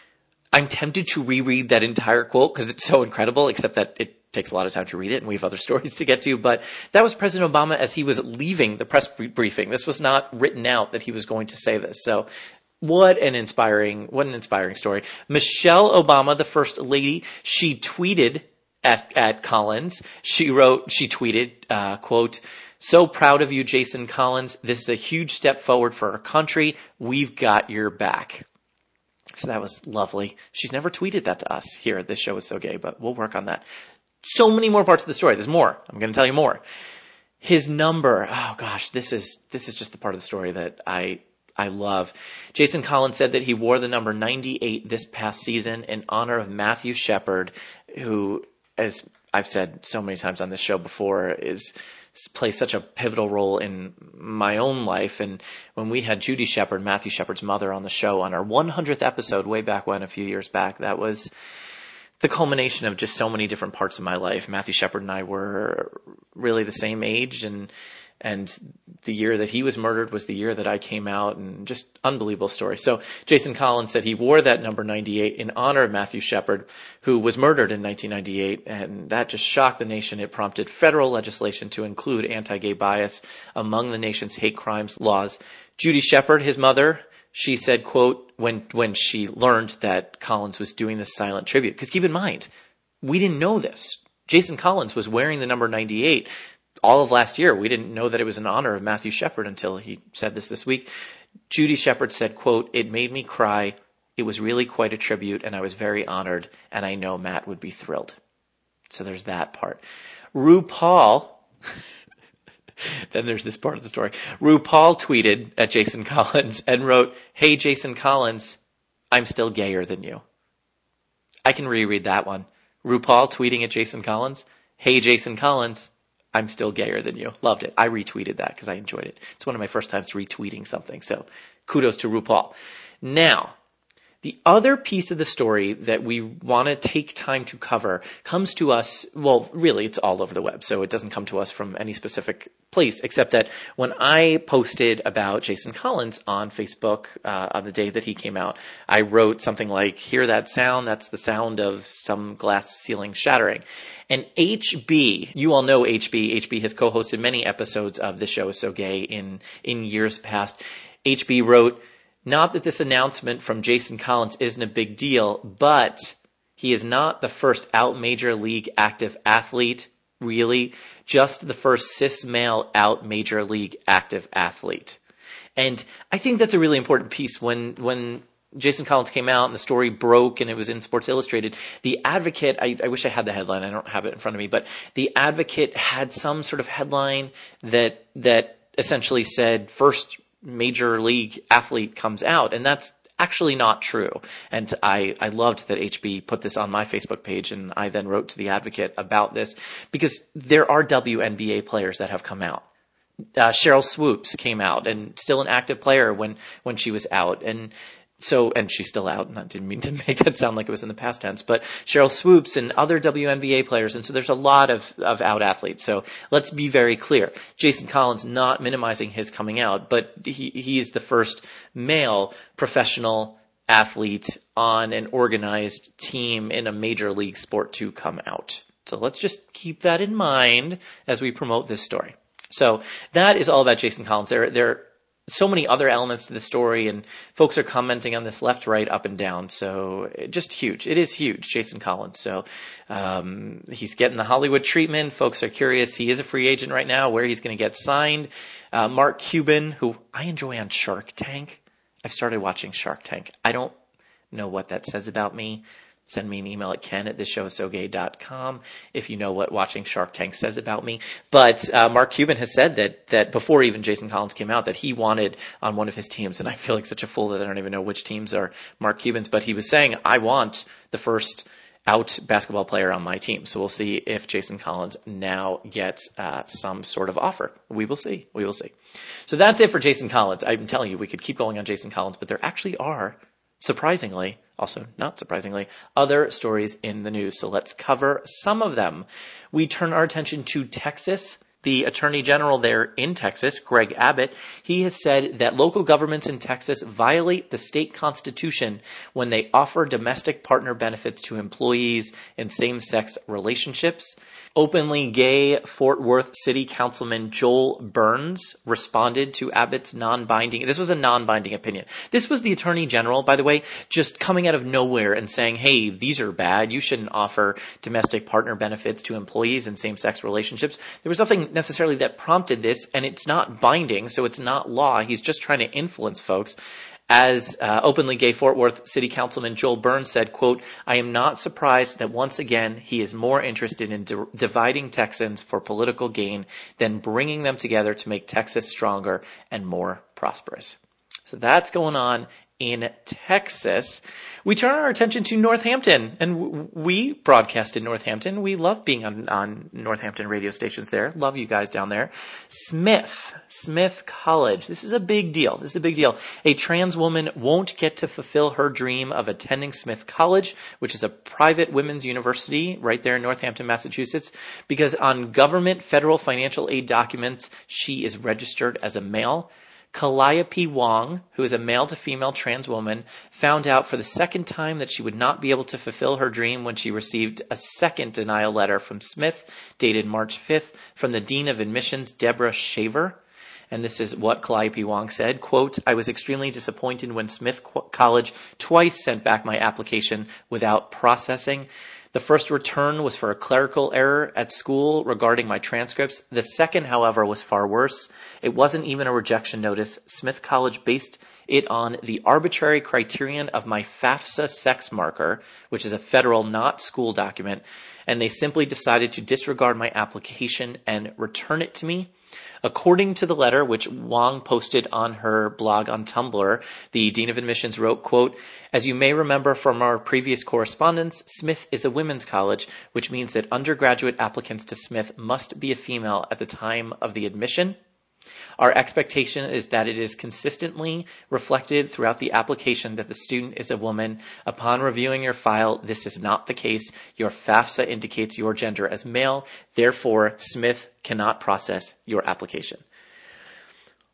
I'm tempted to reread that entire quote because it's so incredible, except that it takes a lot of time to read it and we have other stories to get to. But that was President Obama as he was leaving the press briefing. This was not written out that he was going to say this. So what an inspiring, what an inspiring story. Michelle Obama, the first lady, she tweeted at, at Collins. She wrote, she tweeted, uh, quote, "So proud of you, Jason Collins. This is a huge step forward for our country. We've got your back." So that was lovely. She's never tweeted that to us here at This Show Is So Gay, but we'll work on that. So many more parts of the story. There's more. I'm going to tell you more. His number. Oh gosh, this is, this is just the part of the story that I, I love. Jason Collins said that he wore the number ninety-eight this past season in honor of Matthew Shepard, who, as I've said so many times on this show before, is plays such a pivotal role in my own life. And when we had Judy Shepard, Matthew Shepard's mother, on the show on our one hundredth episode way back when, a few years back, that was the culmination of just so many different parts of my life. Matthew Shepard and I were really the same age, and and the year that he was murdered was the year that I came out, and just unbelievable story. So Jason Collins said he wore that number ninety-eight in honor of Matthew Shepard, who was murdered in nineteen ninety-eight, and that just shocked the nation. It prompted federal legislation to include anti-gay bias among the nation's hate crimes laws. Judy Shepard, his mother, she said, quote, when when she learned that Collins was doing this silent tribute, because keep in mind, we didn't know this. Jason Collins was wearing the number ninety-eight all of last year. We didn't know that it was in honor of Matthew Shepard until he said this this week. Judy Shepard said, quote, "It made me cry. It was really quite a tribute, and I was very honored, and I know Matt would be thrilled." So there's that part. RuPaul, then there's this part of the story. RuPaul tweeted at Jason Collins and wrote, "Hey, Jason Collins, I'm still gayer than you." I can reread that one. RuPaul tweeting at Jason Collins, "Hey, Jason Collins, I'm still gayer than you." Loved it. I retweeted that because I enjoyed it. It's one of my first times retweeting something. So kudos to RuPaul. Now, the other piece of the story that we want to take time to cover comes to us, well, really, it's all over the web, so it doesn't come to us from any specific place, except that when I posted about Jason Collins on Facebook uh, on the day that he came out, I wrote something like, "Hear that sound? That's the sound of some glass ceiling shattering." And H B, you all know H B. H B has co-hosted many episodes of This Show Is So Gay in, in years past. H B wrote, "Not that this announcement from Jason Collins isn't a big deal, but he is not the first out major league active athlete, really, just the first cis male out major league active athlete." And I think that's a really important piece. When when Jason Collins came out and the story broke and it was in Sports Illustrated, the Advocate, I, I wish I had the headline, I don't have it in front of me, but the Advocate had some sort of headline that that essentially said first major league athlete comes out, and that's actually not true. And I, I loved that H B put this on my Facebook page, and I then wrote to the Advocate about this, because there are W N B A players that have come out. Uh, Cheryl Swoops came out, and still an active player when, when she was out. And so, and she's still out, and I didn't mean to make that sound like it was in the past tense, but Cheryl Swoops and other W N B A players. And so there's a lot of, of out athletes. So let's be very clear. Jason Collins, not minimizing his coming out, but he, he is the first male professional athlete on an organized team in a major league sport to come out. So let's just keep that in mind as we promote this story. So that is all about Jason Collins. There, there so many other elements to the story, and folks are commenting on this left, right, up, and down. So just huge. It is huge, Jason Collins. So um, he's getting the Hollywood treatment. Folks are curious. He is a free agent right now, where he's going to get signed. Uh, Mark Cuban, who I enjoy on Shark Tank. I've started watching Shark Tank. I don't know what that says about me. Send me an email at ken at this show is so gay dot com if you know what watching Shark Tank says about me. But uh, Mark Cuban has said that that before even Jason Collins came out, that he wanted on one of his teams, and I feel like such a fool that I don't even know which teams are Mark Cuban's, but he was saying, I want the first out basketball player on my team. So we'll see if Jason Collins now gets uh, some sort of offer. We will see. We will see. So that's it for Jason Collins. I'm telling you, we could keep going on Jason Collins, but there actually are, surprisingly, also not surprisingly, other stories in the news. So let's cover some of them. We turn our attention to Texas. The Attorney General there in Texas, Greg Abbott, he has said that local governments in Texas violate the state constitution when they offer domestic partner benefits to employees in same-sex relationships. Openly gay Fort Worth City Councilman Joel Burns responded to Abbott's non-binding, this was a non-binding opinion. This was the Attorney General, by the way, just coming out of nowhere and saying, hey, these are bad. You shouldn't offer domestic partner benefits to employees in same-sex relationships. There was nothing necessarily that prompted this, and it's not binding, so it's not law. He's just trying to influence folks. As uh, openly gay Fort Worth City Councilman Joel Burns said, quote, I am not surprised that once again he is more interested in di- dividing Texans for political gain than bringing them together to make Texas stronger and more prosperous. So that's going on in Texas. We turn our attention to Northampton, and w- we broadcast in Northampton. We love being on, on Northampton radio stations there. Love you guys down there. Smith, Smith College. This is a big deal. This is a big deal. A trans woman won't get to fulfill her dream of attending Smith College, which is a private women's university right there in Northampton, Massachusetts, because on government federal financial aid documents, she is registered as a male. Calliope Wong, who is a male-to-female trans woman, found out for the second time that she would not be able to fulfill her dream when she received a second denial letter from Smith, dated March fifth, from the Dean of Admissions, Deborah Shaver. And this is what Calliope Wong said, quote, I was extremely disappointed when Smith College twice sent back my application without processing. The first return was for a clerical error at school regarding my transcripts. The second, however, was far worse. It wasn't even a rejection notice. Smith College based it on the arbitrary criterion of my FAFSA sex marker, which is a federal, not school document, and they simply decided to disregard my application and return it to me. According to the letter, which Wong posted on her blog on Tumblr, the Dean of Admissions wrote, quote, as you may remember from our previous correspondence, Smith is a women's college, which means that undergraduate applicants to Smith must be a female at the time of the admission. Our expectation is that it is consistently reflected throughout the application that the student is a woman. Upon reviewing your file, this is not the case. Your FAFSA indicates your gender as male. Therefore, Smith cannot process your application.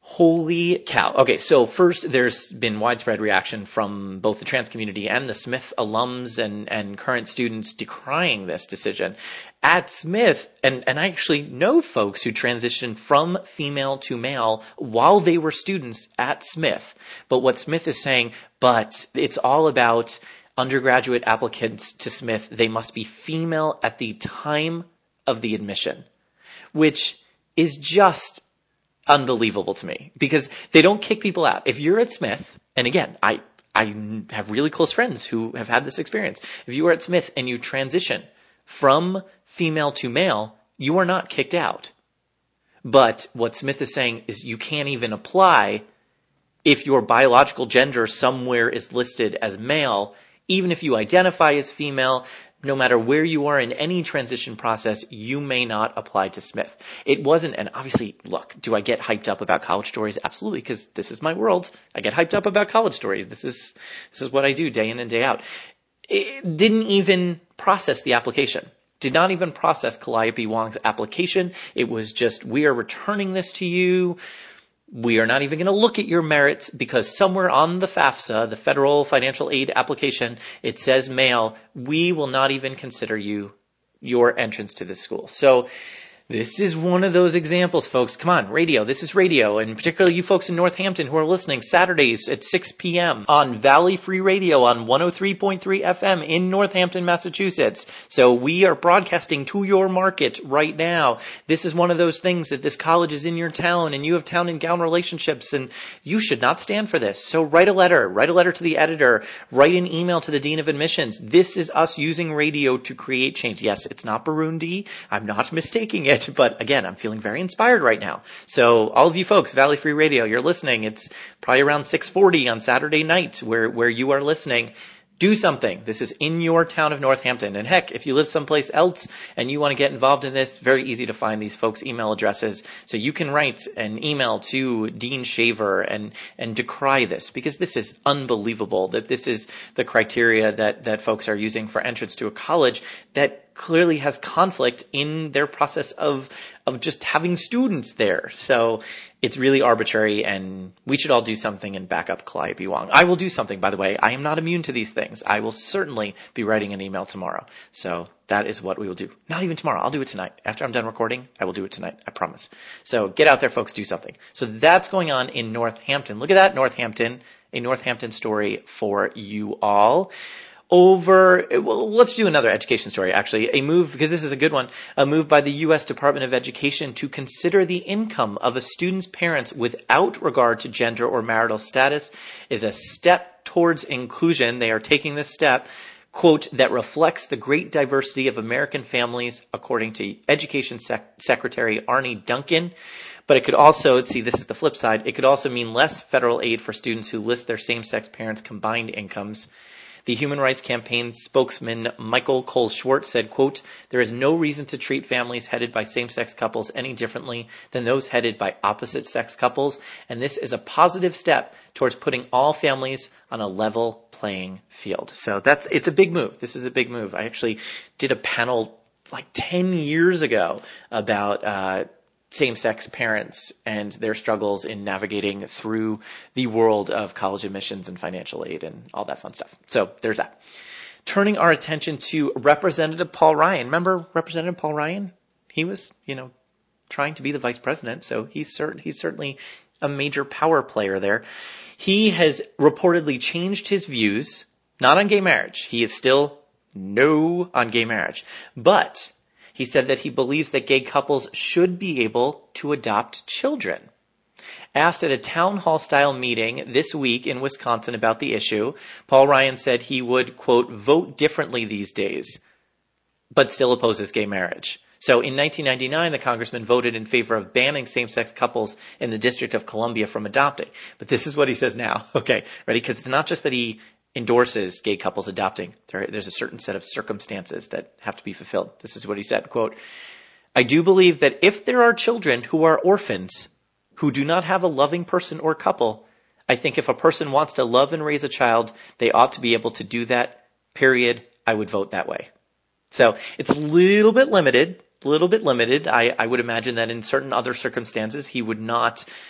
Holy cow. Okay, so first, there's been widespread reaction from both the trans community and the Smith alums and, and current students decrying this decision. At Smith, and, and I actually know folks who transitioned from female to male while they were students at Smith. But what Smith is saying, but it's all about undergraduate applicants to Smith. They must be female at the time of the admission, which is just unbelievable to me, because they don't kick people out. If you're at Smith, and again, I, I have really close friends who have had this experience. If you are at Smith and you transition from female to male, you are not kicked out. But what Smith is saying is you can't even apply if your biological gender somewhere is listed as male, even if you identify as female. No matter where you are in any transition process, you may not apply to Smith. It wasn't, and obviously, look, do I get hyped up about college stories? Absolutely, because this is my world. I get hyped up about college stories. This is, this is what I do day in and day out. It didn't even process the application. Did not even process Calliope Wong's application. It was just, we are returning this to you. We are not even going to look at your merits because somewhere on the FAFSA, the federal financial aid application, it says male. We will not even consider you, your entrance to this school. So this is one of those examples, folks. Come on, radio. This is radio. And particularly you folks in Northampton who are listening Saturdays at six p.m. on Valley Free Radio on one oh three point three F M in Northampton, Massachusetts. So we are broadcasting to your market right now. This is one of those things that this college is in your town and you have town and gown relationships, and you should not stand for this. So write a letter. Write a letter to the editor. Write an email to the Dean of Admissions. This is us using radio to create change. Yes, it's not Burundi. I'm not mistaking it. But again, I'm feeling very inspired right now. So all of you folks, Valley Free Radio, you're listening. It's probably around six forty on Saturday night where, where you are listening. Do something. This is in your town of Northampton. And heck, if you live someplace else and you want to get involved in this, very easy to find these folks' email addresses. So you can write an email to Dean Shaver and, and decry this, because this is unbelievable that this is the criteria that, that folks are using for entrance to a college that clearly has conflict in their process of, of just having students there. So it's really arbitrary, and we should all do something and back up Calliope Wong. I will do something, by the way. I am not immune to these things. I will certainly be writing an email tomorrow. So that is what we will do. Not even tomorrow. I'll do it tonight. After I'm done recording, I will do it tonight. I promise. So get out there, folks. Do something. So that's going on in Northampton. Look at that, Northampton. A Northampton story for you all. Over, well, let's do another education story, actually. A move, because this is a good one, a move by the U S Department of Education to consider the income of a student's parents without regard to gender or marital status is a step towards inclusion. They are taking this step, quote, that reflects the great diversity of American families, according to Education Sec- Secretary Arne Duncan. But it could also, see, this is the flip side, it could also mean less federal aid for students who list their same-sex parents' combined incomes. The Human Rights Campaign spokesman Michael Cole Schwartz said, quote, there is no reason to treat families headed by same-sex couples any differently than those headed by opposite-sex couples, and this is a positive step towards putting all families on a level playing field. So that's, it's a big move. This is a big move. I actually did a panel like ten years ago about, uh, same-sex parents and their struggles in navigating through the world of college admissions and financial aid and all that fun stuff. So there's that. Turning our attention to Representative Paul Ryan. Remember Representative Paul Ryan? He was, you know, trying to be the vice president, so he's, cert- he's certainly a major power player there. He has reportedly changed his views, not on gay marriage. He is still no on gay marriage, but he said that he believes that gay couples should be able to adopt children. Asked at a town hall style meeting this week in Wisconsin about the issue, Paul Ryan said he would, quote, vote differently these days, but still opposes gay marriage. So in nineteen ninety-nine, the congressman voted in favor of banning same-sex couples in the District of Columbia from adopting. But this is what he says now. Okay, ready? Because it's not just that he endorses gay couples adopting. There, there's a certain set of circumstances that have to be fulfilled. This is what he said, quote, I do believe that if there are children who are orphans, who do not have a loving person or couple, I think if a person wants to love and raise a child, they ought to be able to do that, period. I would vote that way. So it's a little bit limited, a little bit limited. I, I would imagine that in certain other circumstances, he would not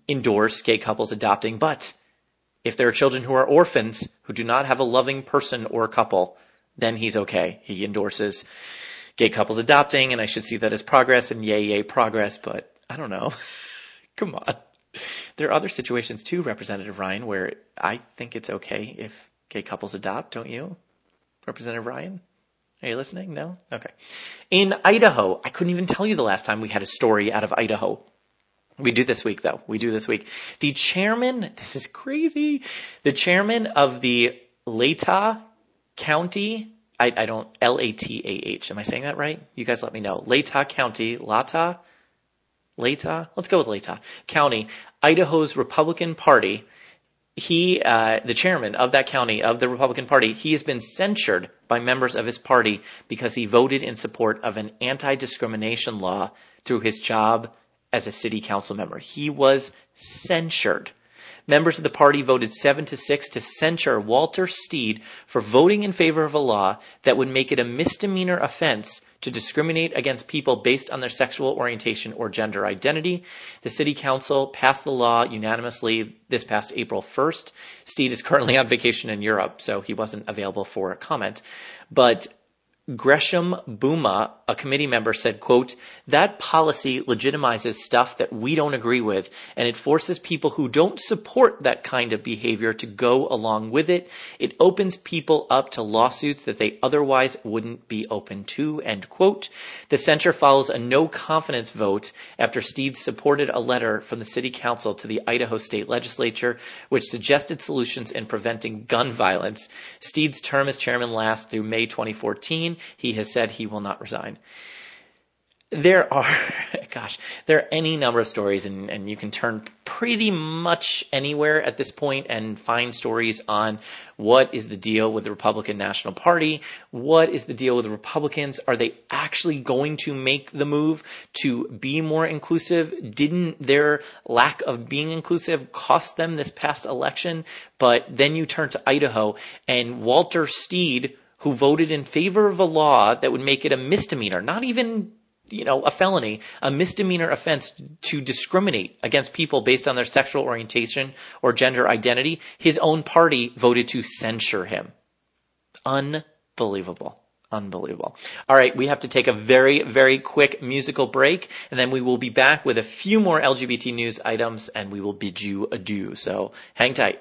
endorse gay couples adopting, but if there are children who are orphans who do not have a loving person or couple, then he's okay. He endorses gay couples adopting, and I should see that as progress, and yay, yay, progress, but I don't know. Come on. There are other situations too, Representative Ryan, where I think it's okay if gay couples adopt, don't you? Representative Ryan? Are you listening? No? Okay. In Idaho, I couldn't even tell you the last time we had a story out of Idaho. We do this week, though. We do this week. The chairman, this is crazy, the chairman of the Latah County, I, I don't, L A T A H, am I saying that right? You guys let me know. Latah County, Latah? Latah? Let's go with Latah County, Idaho's Republican Party. He, uh, the chairman of that county, of the Republican Party, he has been censured by members of his party because he voted in support of an anti-discrimination law through his job as a city council member. He was censured. Members of the party voted seven to six to censure Walter Steed for voting in favor of a law that would make it a misdemeanor offense to discriminate against people based on their sexual orientation or gender identity. The city council passed the law unanimously this past April first. Steed is currently on vacation in Europe, so he wasn't available for a comment. But Gresham Booma, a committee member, said, quote, "That policy legitimizes stuff that we don't agree with, and it forces people who don't support that kind of behavior to go along with it. It opens people up to lawsuits that they otherwise wouldn't be open to," end quote. The censure follows a no confidence vote after Steed supported a letter from the city council to the Idaho state legislature, which suggested solutions in preventing gun violence. Steed's term as chairman lasts through May twenty fourteen. He has said he will not resign. There are, gosh, there are any number of stories, and, and you can turn pretty much anywhere at this point and find stories on what is the deal with the Republican National Party, what is the deal with the Republicans, are they actually going to make the move to be more inclusive? Didn't their lack of being inclusive cost them this past election? But then you turn to Idaho, and Walter Steed, who voted in favor of a law that would make it a misdemeanor, not even, you know, a felony, a misdemeanor offense to discriminate against people based on their sexual orientation or gender identity. His own party voted to censure him. Unbelievable. Unbelievable. All right, we have to take a very, very quick musical break, and then we will be back with a few more L G B T news items, and we will bid you adieu. So hang tight.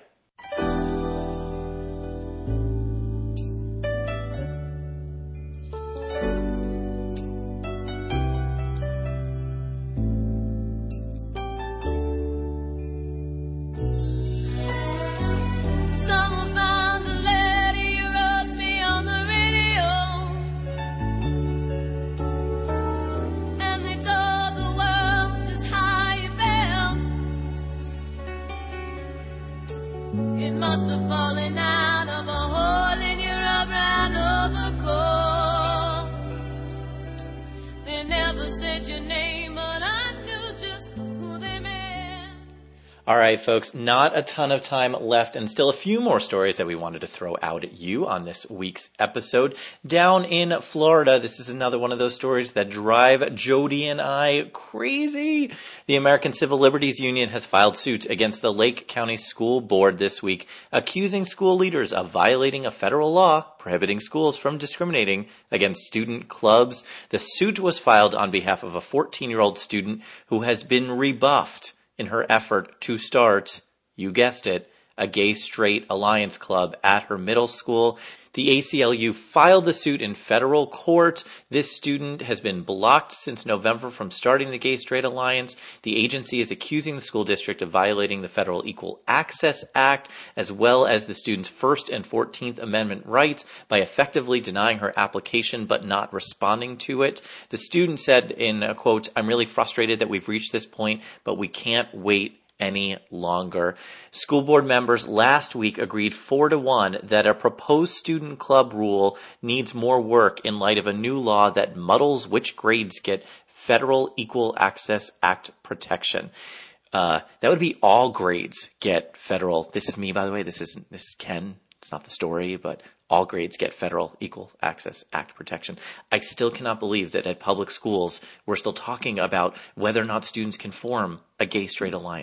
All right, folks, not a ton of time left and still a few more stories that we wanted to throw out at you on this week's episode. Down in Florida, this is another one of those stories that drive Jody and I crazy. The American Civil Liberties Union has filed suit against the Lake County School Board this week, accusing school leaders of violating a federal law prohibiting schools from discriminating against student clubs. The suit was filed on behalf of a fourteen-year-old student who has been rebuffed in her effort to start, you guessed it, a gay-straight alliance club at her middle school. The A C L U filed the suit in federal court. This student has been blocked since November from starting the Gay-Straight Alliance. The agency is accusing the school district of violating the Federal Equal Access Act, as well as the student's First and fourteenth Amendment rights, by effectively denying her application but not responding to it. The student said in a quote, "I'm really frustrated that we've reached this point, but we can't wait any longer." School board members last week agreed four to one that a proposed student club rule needs more work in light of a new law that muddles which grades get Federal Equal Access Act protection. Uh, that would be all grades get federal. This is me, by the way. This isn't, this is Ken. It's not the story, but all grades get Federal Equal Access Act protection. I still cannot believe that at public schools, we're still talking about whether or not students can form a gay-straight alliance.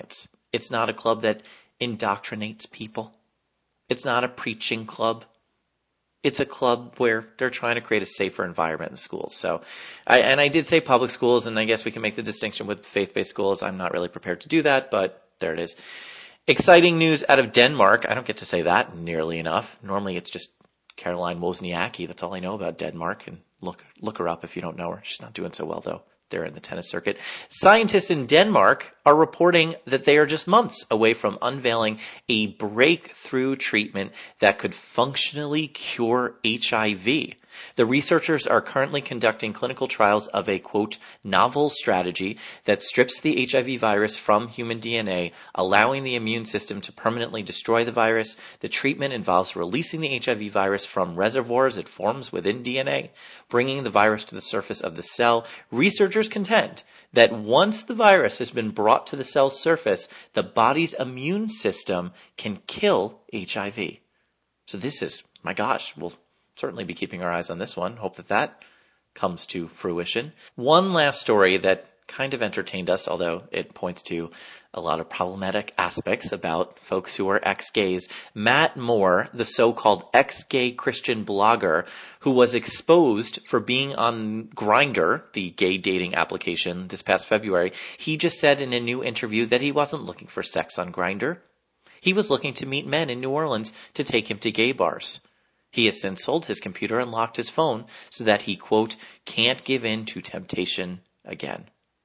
It's not a club that indoctrinates people. It's not a preaching club. It's a club where they're trying to create a safer environment in schools. So, I, and I did say public schools, and I guess we can make the distinction with faith-based schools. I'm not really prepared to do that, but there it is. Exciting news out of Denmark. I don't get to say that nearly enough. Normally it's just Caroline Wozniacki. That's all I know about Denmark. And look, look her up if you don't know her. She's not doing so well, though. They're in the tennis circuit. Scientists in Denmark are reporting that they are just months away from unveiling a breakthrough treatment that could functionally cure H I V. The researchers are currently conducting clinical trials of a, quote, novel strategy that strips the H I V virus from human D N A, allowing the immune system to permanently destroy the virus. The treatment involves releasing the H I V virus from reservoirs it forms within D N A, bringing the virus to the surface of the cell. Researchers contend that once the virus has been brought to the cell's surface, the body's immune system can kill H I V. So this is, my gosh, we'll certainly be keeping our eyes on this one. Hope that that comes to fruition. One last story that kind of entertained us, although it points to a lot of problematic aspects about folks who are ex-gays. Matt Moore, the so-called ex-gay Christian blogger who was exposed for being on Grindr, the gay dating application, this past February, he just said in a new interview that he wasn't looking for sex on Grindr. He was looking to meet men in New Orleans to take him to gay bars. He has since sold his computer and locked his phone so that he, quote, can't give in to temptation again.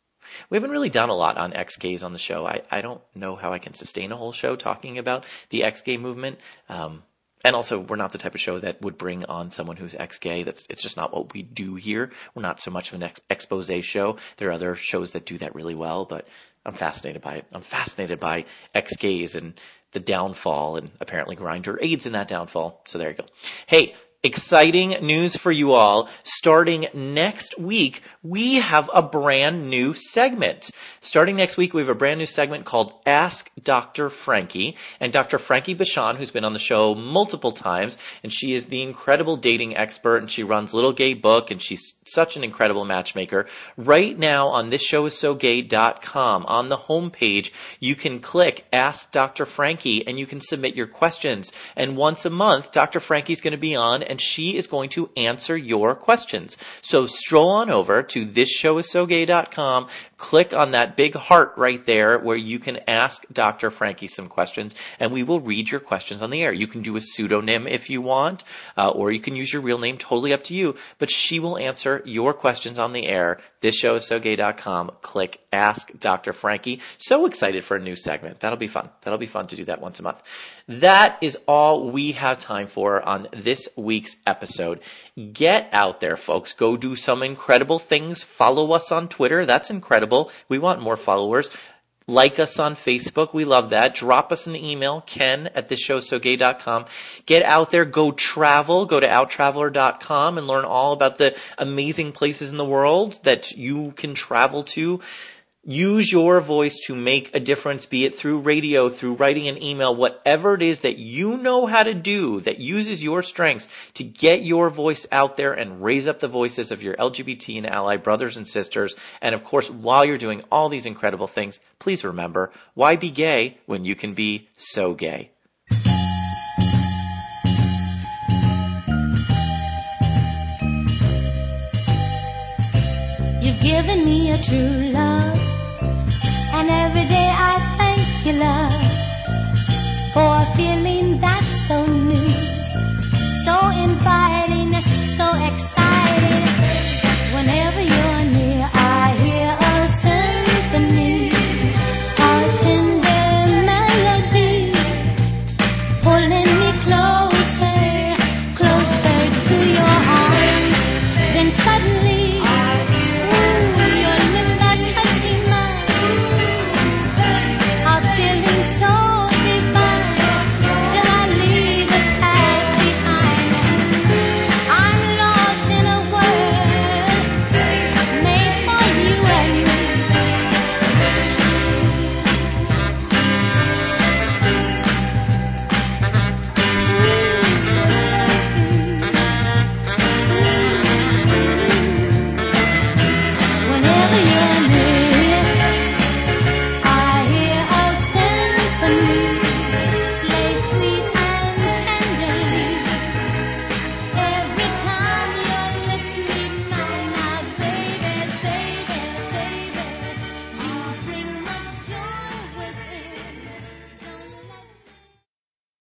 We haven't really done a lot on ex-gays on the show. I, I don't know how I can sustain a whole show talking about the ex-gay movement. Um, and also, we're not the type of show that would bring on someone who's ex-gay. That's It's just not what we do here. We're not so much of an ex- expose show. There are other shows that do that really well, but I'm fascinated by it. I'm fascinated by ex-gays and the downfall, and apparently Grindr aids in that downfall. So there you go. Hey, exciting news for you all. Starting next week, we have a brand new segment. Starting next week, we have a brand new segment called Ask Doctor Frankie. And Doctor Frankie Bashan, who's been on the show multiple times, and she is the incredible dating expert, and she runs Little Gay Book, and she's such an incredible matchmaker. Right now on this show is so gay dot com, on the homepage, you can click Ask Doctor Frankie, and you can submit your questions. And once a month, Doctor Frankie's going to be on, and she is going to answer your questions. So stroll on over to this show is so gay dot com, click on that big heart right there where you can ask Doctor Frankie some questions, and we will read your questions on the air. You can do a pseudonym if you want, uh, or you can use your real name, totally up to you, but she will answer your questions on the air. this show is so gay dot com, click Ask Doctor Frankie. So excited for a new segment. That'll be fun. That'll be fun to do that once a month. That is all we have time for on this week's episode. Get out there, folks. Go do some incredible things. Follow us on Twitter. That's incredible. We want more followers. Like us on Facebook. We love that. Drop us an email, ken at this show is so gay dot com. Get out there. Go travel. Go to out traveler dot com and learn all about the amazing places in the world that you can travel to. Use your voice to make a difference, be it through radio, through writing an email, whatever it is that you know how to do that uses your strengths to get your voice out there and raise up the voices of your L G B T and ally brothers and sisters. And of course, while you're doing all these incredible things, please remember, why be gay when you can be so gay? You've given me a true love, and every day I thank you, love, for a feeling that's so new, so inviting, so exciting. Whenever you're near, I hear a symphony, a tender melody, pulling